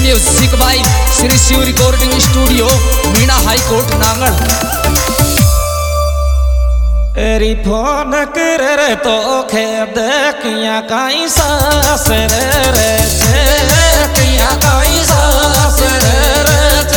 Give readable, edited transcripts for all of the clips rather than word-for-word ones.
Music by Shri Shiv recording studio Meena high court Nangal. एरी phone कर तो खेद किया काई सास रे किया काई सास रे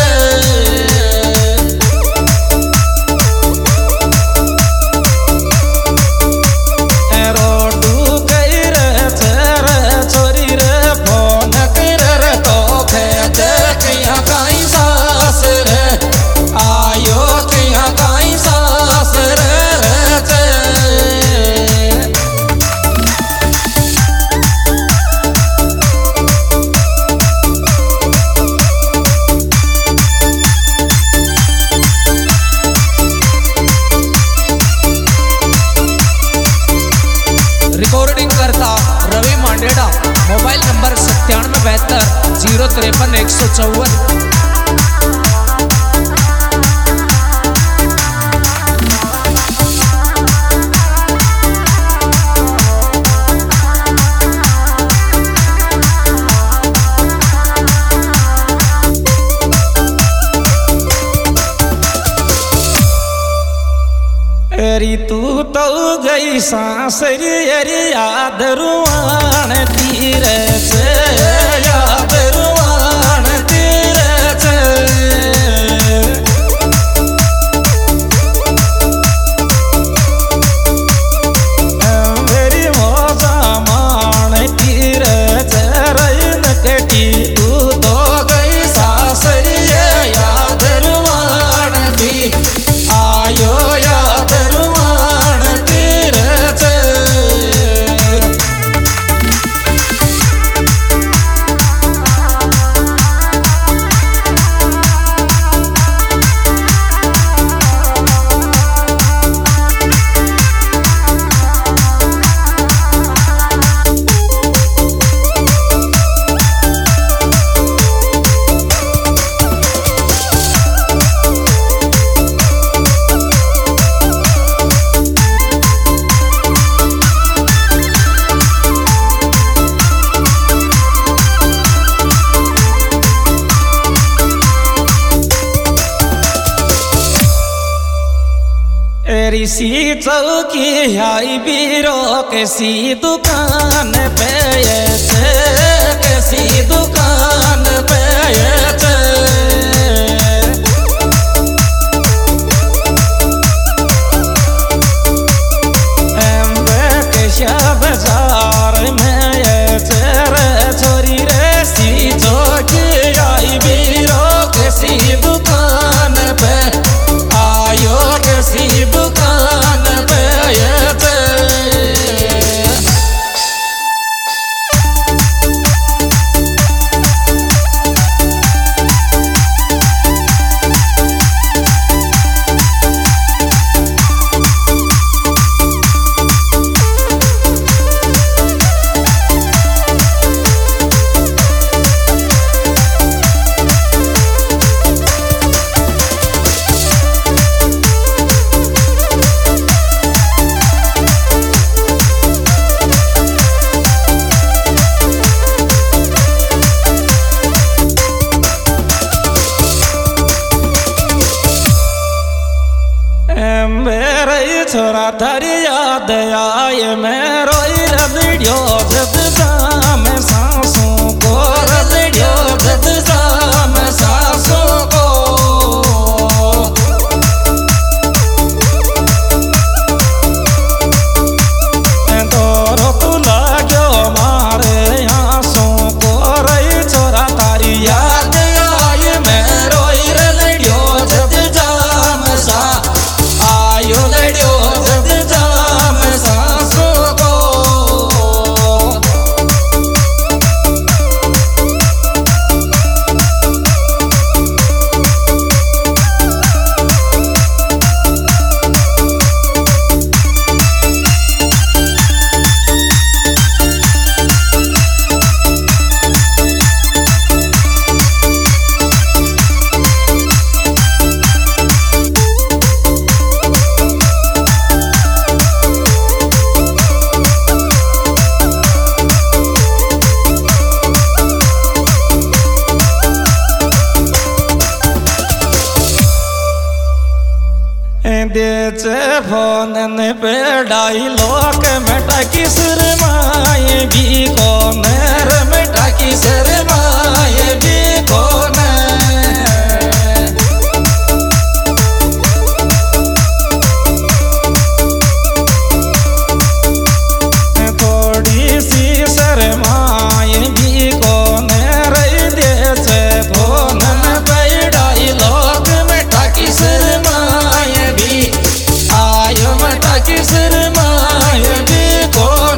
रिकॉर्डिंग करता रवि मांडेड़ा। Mobile number 9772 053 154। एरी तू तो गई सांसरी एरी याद रुआन तीरे से याद रुआन तीरे से मेरी मौजा मान तीरे से रैन कटी तू तो गई सांसरी याद रुआन दी आयो याद सी चौकी आई बीरो कैसी दुकान पे कैसी दुकान पे बाजार में छोरी रे सी चौकी आई बीरो कैसी दुकान पे आयो कैसी दुकान पे चे फोन पे डायलॉग में टाकी शर्माए भी कौन रे में टाकी शर्माए भी कौन थोड़ी सी शर्माए भी कौन रे दे से फोन पे डायलॉग में टाकी शर्माए भी आयो में टाकी शर्माए भी कौन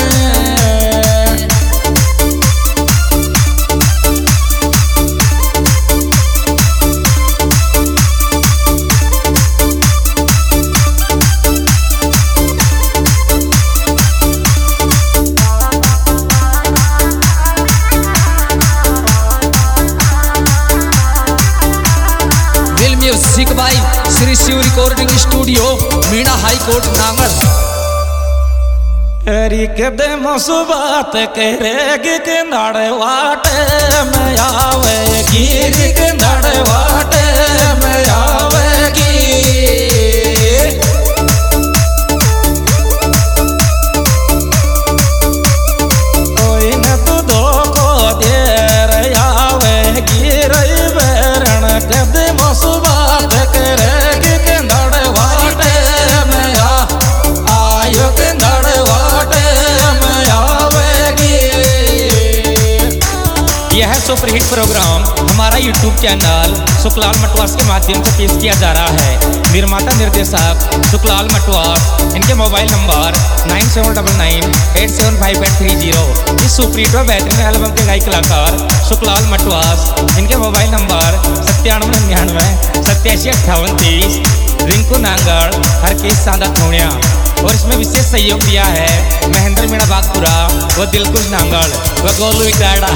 music by Shri Shiv recording studio Meena high court Nangal. हरी कदे मसु बात करेगी के नाड़े वाटे में आवेगी के नाड़े वाटे में आवेगी कोई न तू धोखो दे रे आवेगी रे बेरण कदे मसु बात करेगी के नाड़े वाटे में आयो के नाड़े वाटे में आवेगी। यह सुपरहिट प्रोग्राम हमारा यूट्यूब चैनल सुखलाल मटवास के माध्यम से पेश किया जा रहा है। निर्माता निर्देशक सुखलाल मटवास, इनके मोबाइल नंबर 9799875830। इस सुपरहिट व बेहतरीन एल्बम के गायक कलाकार सुखलाल मटवास, इनके मोबाइल नंबर 9799 875830। रिंकू नांगड़, हरकेश सांदा थोड़िया। और इसमें विशेष सहयोग दिया है महेंद्र मीणा बागपुरा व दिलकुश नांगड़ व गोलू इकाड़ा।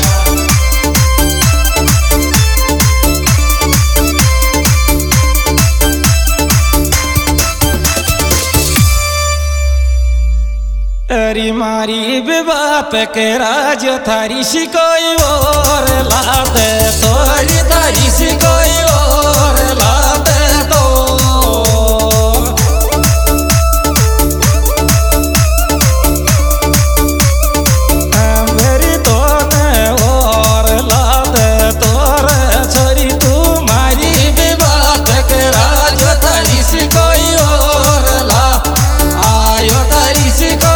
अरी मारी बाप के राज थारी शिकोई और लाते तोरी थारी शिकोई और लाते तो मेरी तो और लाते तोरे छोरी तू मारी बाप के राज थारी शिकोई और ला आयो थारी शिकोई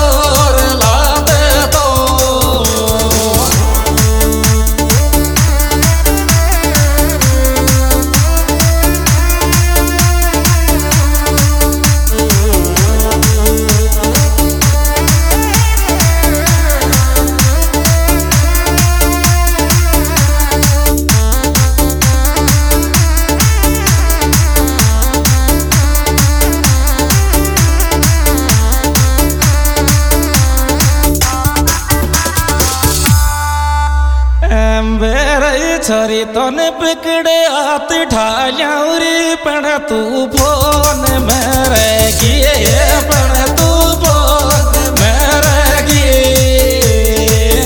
छोरी तोने पकड़े हाथ ढालियाउरी पण तू फोन मेरे गिए पण तू फोन मेरे गिए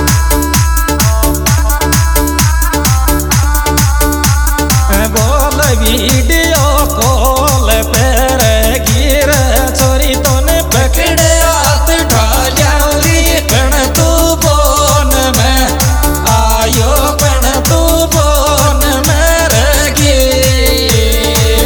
बोल वीडियो कॉल पे गिर छोरी तोने पकड़े हाथ ढालियाउरी पण तू फोन में आयो तू फोन मेरे गिए।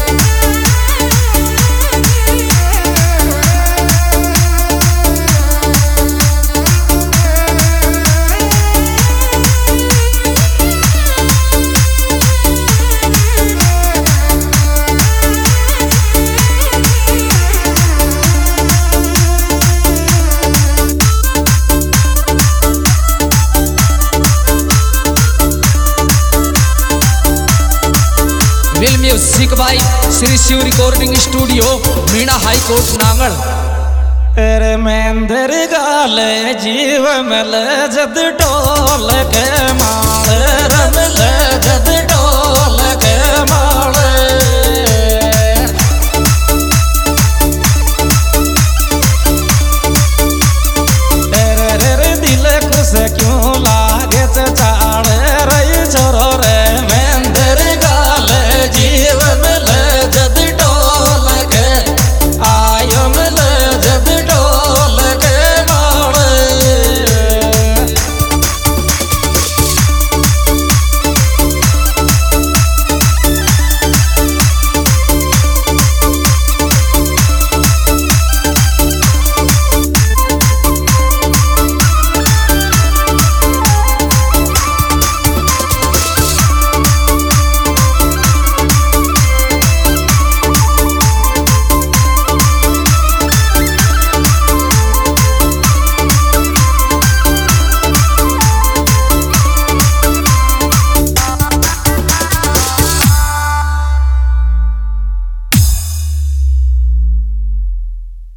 Music by Shri Shiv recording studio Meena high court Nangal. तेरे मेंदर गाले जीव मल जद टोल के मां